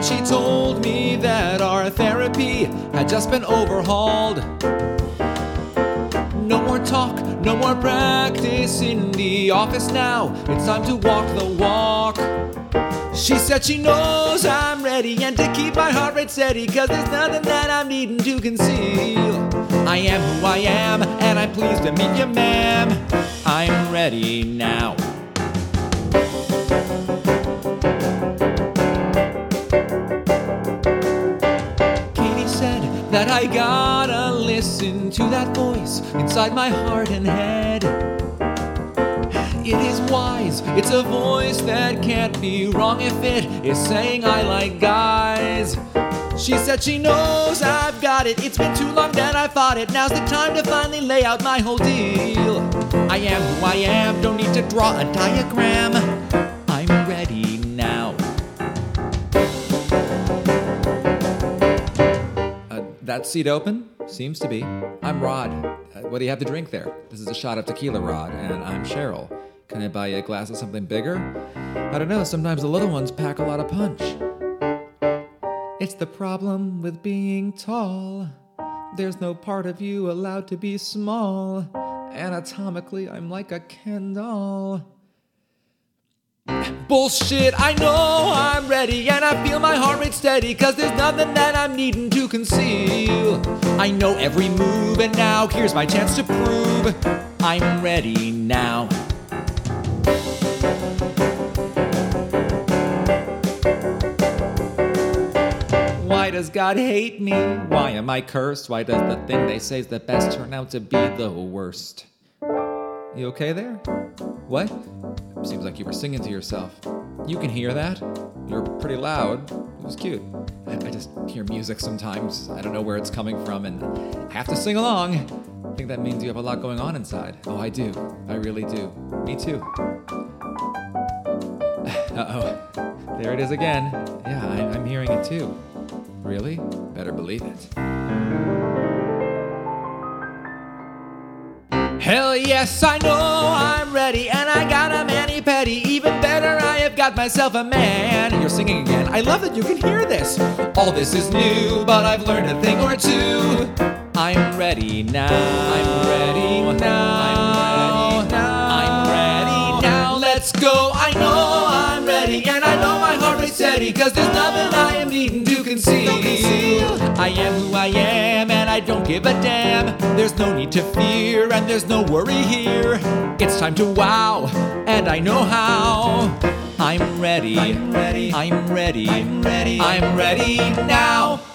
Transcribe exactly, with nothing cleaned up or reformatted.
she told me that our therapy had just been overhauled. No more talk, no more practice in the office now. It's time to walk the walk. She said she knows I'm ready and to keep my heart rate steady, 'cause there's nothing that I'm needing to conceal. I am who I am, and I'm pleased to meet you, ma'am. I'm ready now. Katie said that I gotta listen to that voice inside my heart and head. It is wise, it's a voice that can't be wrong if it is saying I like guys. She said she knows I've got it, it's been too long that I fought it. Now's the time to finally lay out my whole deal. I am who I am, don't need to draw a diagram. I'm ready now. Uh, that seat open? Seems to be. I'm Rod. Uh, what do you have to drink there? This is a shot of tequila, Rod, and I'm Cheryl. Can I buy you a glass of something bigger? I don't know, sometimes the little ones pack a lot of punch. It's the problem with being tall. There's no part of you allowed to be small. Anatomically, I'm like a Ken doll. Bullshit, I know I'm ready and I feel my heart rate steady, 'cause there's nothing that I'm needing to conceal. I know every move and now here's my chance to prove I'm ready now. Why does God hate me? Why am I cursed? Why does the thing they say is the best turn out to be the worst? You okay there? What? Seems like you were singing to yourself. You can hear that? You're pretty loud. It was cute. I just hear music sometimes. I don't know where it's coming from and I have to sing along. I think that means you have a lot going on inside. Oh, I do. I really do. Me too. Uh-oh. There it is again. Yeah, I, I'm hearing it too. Really? Better believe it. Hell yes, I know I'm ready, and I got a mani-pedi. Even better, I have got myself a man. You're singing again. I love that you can hear this. All this is new, but I've learned a thing or two. I'm ready now. I'm ready now. I'm ready now. I'm ready now. Let's go. I know I'm ready, and I know my heart rate's steady, 'cause there's nothing I am needing to conceal. I am who I am, and I don't give a damn. There's no need to fear, and there's no worry here. It's time to wow, and I know how. I'm ready. I'm ready. I'm ready. I'm ready. I'm ready now.